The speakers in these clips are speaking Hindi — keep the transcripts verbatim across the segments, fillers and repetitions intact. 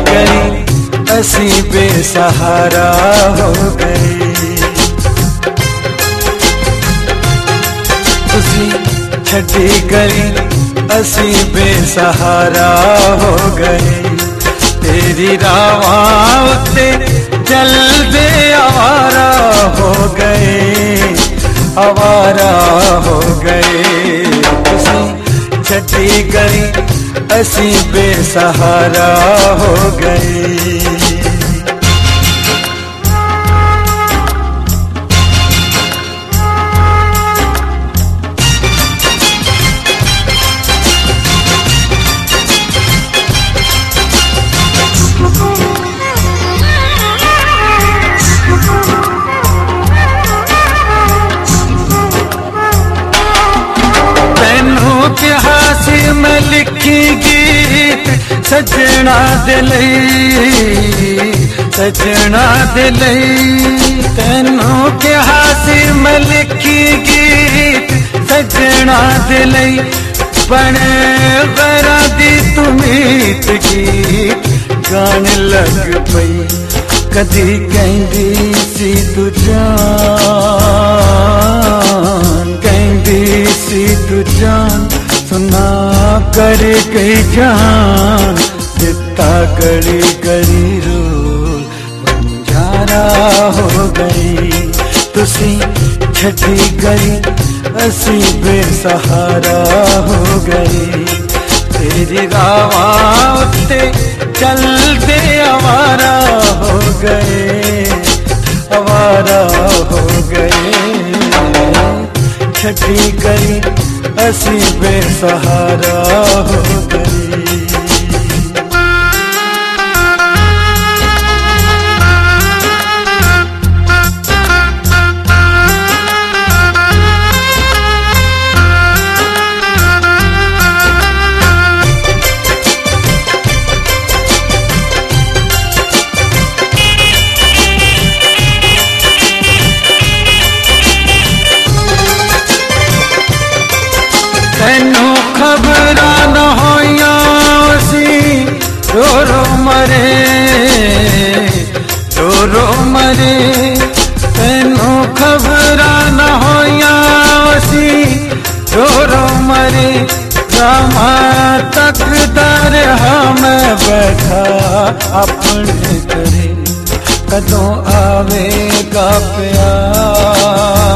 गई असी बेसहारा हो गए। तुसी छड्डी गई असी बेसहारा हो गए। तेरी रावां उत्ते चलदे आवारा हो गए, आवारा हो गए। तुसी छड्डी गई असी बेसहारा हो गए। मैं लिखी गीत सजना दे लई, सजना दे लई। तैनू कहा सी मैं लिखी गीत सजना दे लई। बने गरा दी तुमीत गीत गान लग पई। कदी कहंदी सी तू जान, कहंदी सी तू जान। सुना कर गई जान, दिता गड़ी गड़ी रोल बंजारा हो गई। तुसी छड्डी गई असी बेसहारा हो गई। तेरी रावां उत्ते चलदे आवारा हो गए, आवारा हो गए। छड्डी गई असी बेसहारा हो गई। तैनू खबरां न होइयां सी रो रो मरे, रो रो मरे। तैनू खबरां न होइयां सी रो रो मरे। रामा तकदर मैं बैठा अपने करे। कदों आवेगा प्यार,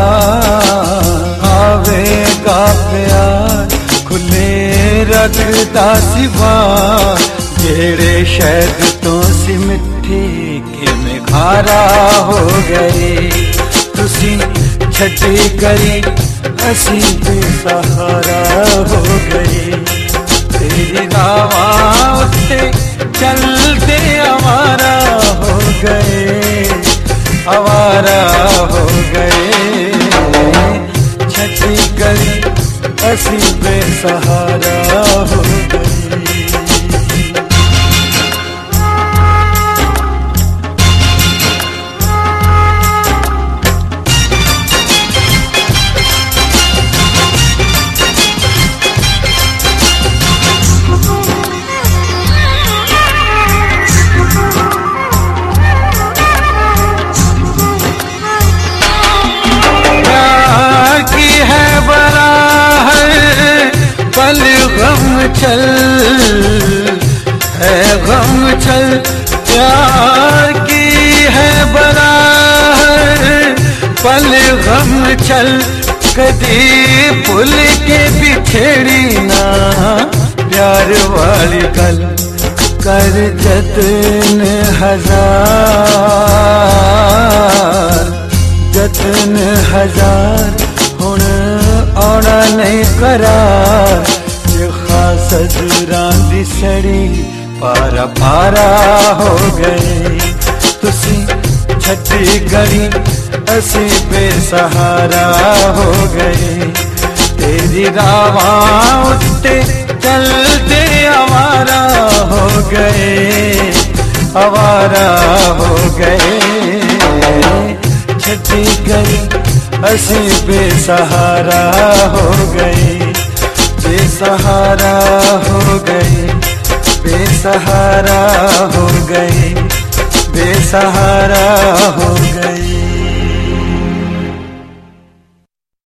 आवेगा प्यार। खुले रखदा सिवा जेड़े शहद तो सी मिठी किवें खारा हो गए। तुसी छड्डी गई असी बेसहारा हो गए। तेरी रावां उत्ते चलदे आवारा हो गए, आवारा हो गए। छड्डी गई असी बेसहारा हो गए। पल गम चल है गम चल, प्यार की है बरार। पल गम चल कदी भुल के बिछड़ी ना प्यार वाली गल। कर जतन हजार, जतन हजार। हुण आना नहीं करार। सजरां दी सड़ी पारा पारा हो गए। तुसी छड्डी गई असी बेसहारा हो गए। तेरी रावां उत्ते चलदे आवारा हो गए, आवारा हो गए। छड्डी गई असी बेसहारा हो गए, बेसहारा हो गए। बेसहारा हो गए, बेसहारा हो गए।